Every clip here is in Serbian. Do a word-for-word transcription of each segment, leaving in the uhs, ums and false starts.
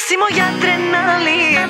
si moj adrenalin.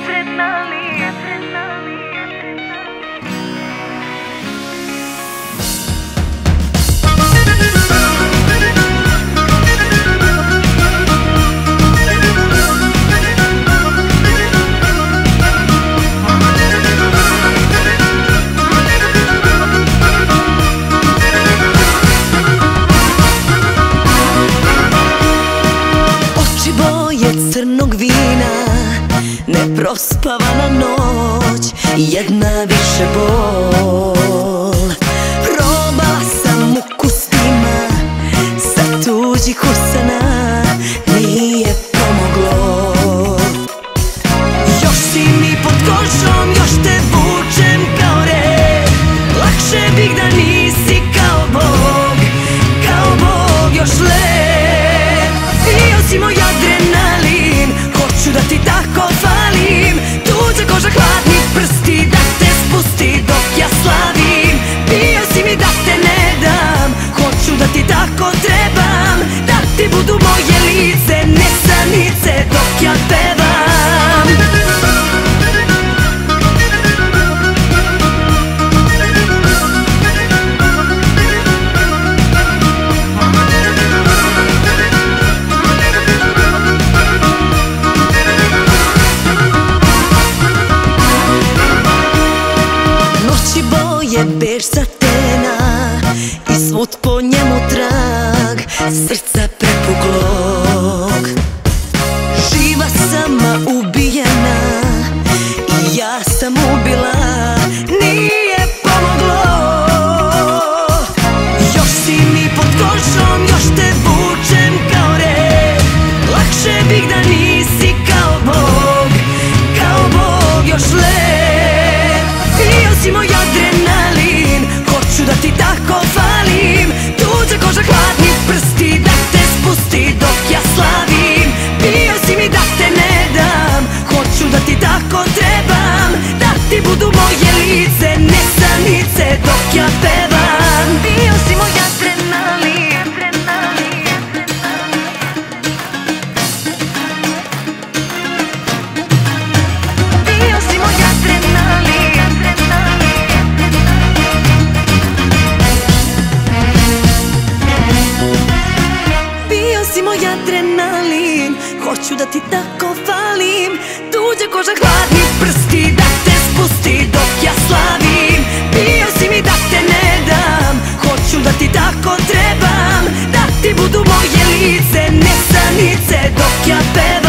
Crnog vina, neprospavana noć, jedna više bol. Probala sam ukusima sa tuđih usana, nije pomoglo. Još si mi pod kožom, još te vučem kao rep. Lakše bih da nisi kao Bog, kao Bog još lep. Bio si moj adrenalin, hoću da ti tako falim. Tuđa koža, hladni prsti, da te spusti dok ja slavim. Bio si mi da te ne dam, hoću da ti tako trebam. Da ti budu moje lice, nesanice dok ja pevam. Je bež satena i svud po njemu trag srca prepuklog. Živa sama ubijena i ja sam ubila, nije pomoglo. Još si mi pod kožom, još te vučem kao rep. Lakše bih da nisi kao Bog, kao Bog još lep. Bio si moj adrenalin, hoću da ti tako falim. Tuđa koža, hladni prsti, da te spusti dok ja slavim. Bio si mi da te ne dam, hoću da ti tako trebam. Da ti budu moje lice, nesanice dok ja pevam. Bio si moj adrenalin. Bio si moj adrenalin. Si moj adrenalin, hoću da ti tako falim. Tuđa koža, hladni prsti, da te spusti dok ja slavim. Bio si mi da te ne dam, hoću da ti tako trebam. Da ti budu moje lice, nesanice dok ja pevam.